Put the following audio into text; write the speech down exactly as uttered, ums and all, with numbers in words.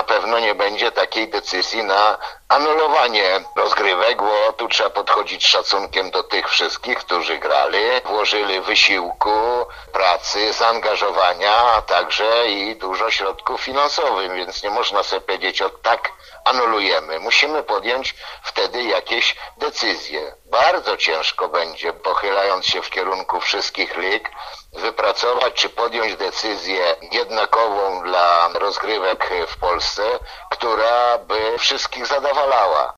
na pewno nie będzie takiej decyzji na anulowanie rozgrywek, bo tu trzeba podchodzić z szacunkiem do tych wszystkich, którzy grali, włożyli wysiłku, pracy, zaangażowania, a także i dużo środków finansowych, więc nie można sobie powiedzieć, o tak anulujemy. Musimy podjąć wtedy jakieś decyzje. Bardzo ciężko będzie, pochylając się w kierunku wszystkich lig, wypracować czy podjąć decyzję jednakową dla rozgrywek w Polsce, która by wszystkich zadowalała.